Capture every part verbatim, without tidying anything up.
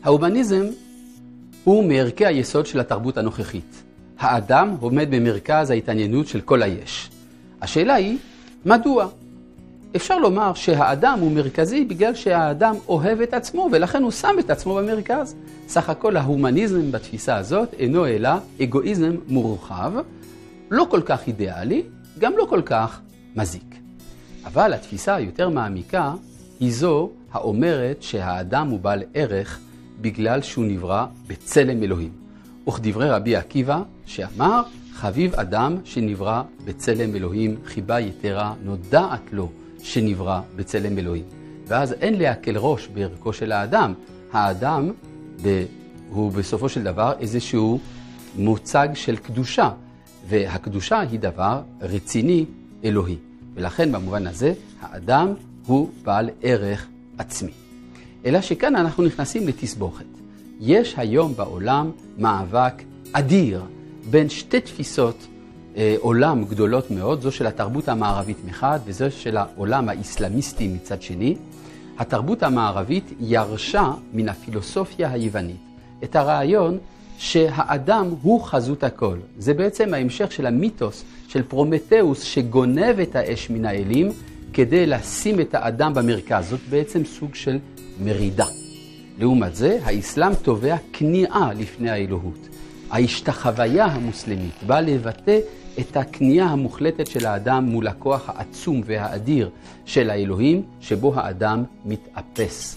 ההומניזם הוא מערכי היסוד של התרבות הנוכחית. האדם עומד במרכז ההתעניינות של כל היש. השאלה היא, מדוע? אפשר לומר שהאדם הוא מרכזי בגלל שהאדם אוהב את עצמו ולכן הוא שם את עצמו במרכז. סך הכל ההומניזם בתפיסה הזאת אינו אלא אגואיזם מורחב, לא כל כך אידיאלי, גם לא כל כך מזיק. אבל התפיסה היותר מעמיקה היא זו האומרת שהאדם הוא בעל ערך בגלל שהוא נברא בצלם אלוהים. וכדברי רבי עקיבא שאמר, חביב אדם שנברא בצלם אלוהים, חיבה יתרה נודעת לו שנברא בצלם אלוהים. ואז אין להקל ראש בערכו של האדם. האדם ב... הוא בסופו של דבר איזשהו מוצג של קדושה, והקדושה היא דבר רציני אלוהי. ולכן במובן הזה האדם הוא בעל ערך עצמי. אלא שכאן אנחנו נכנסים לתסבוכת. יש היום בעולם מאבק אדיר בין שתי תפיסות אה, עולם גדולות מאוד, זו של התרבות המערבית מחד וזו של העולם האסלאמיסטי מצד שני. התרבות המערבית ירשה מן הפילוסופיה היוונית את הרעיון שהאדם הוא חזות הכל. זה בעצם ההמשך של המיתוס של פרומטאוס שגונב את האש מן האלים כדי לשים את האדם במרכז. זאת בעצם סוג של מרידה. לעומת זה, האסלאם תובע כניעה לפני האלוהות. ההשתחוויה המוסלמית באה לבטא את הכניעה המוחלטת של האדם מול הכוח העצום והאדיר של האלוהים, שבו האדם מתאפס.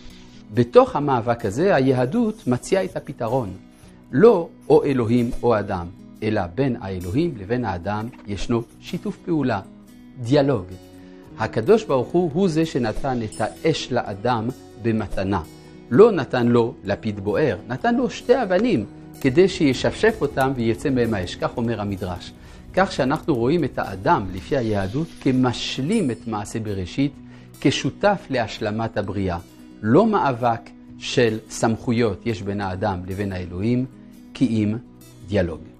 בתוך המאבק הזה, היהדות מציעה את הפתרון. לא או אלוהים או אדם, אלא בין האלוהים לבין האדם ישנו שיתוף פעולה, דיאלוג. הקדוש ברוך הוא הוא זה שנתן את האש לאדם במתנה. לא נתן לו לפיד בוער, נתן לו שתי אבנים כדי שישפשף אותם ויצא מהם האש. כך אומר המדרש. כך שאנחנו רואים את האדם לפי היהדות כמשלים את מעשה בראשית, כשותף להשלמת הבריאה. לא מאבק של סמכויות יש בין האדם לבין האלוהים, כי אם דיאלוג.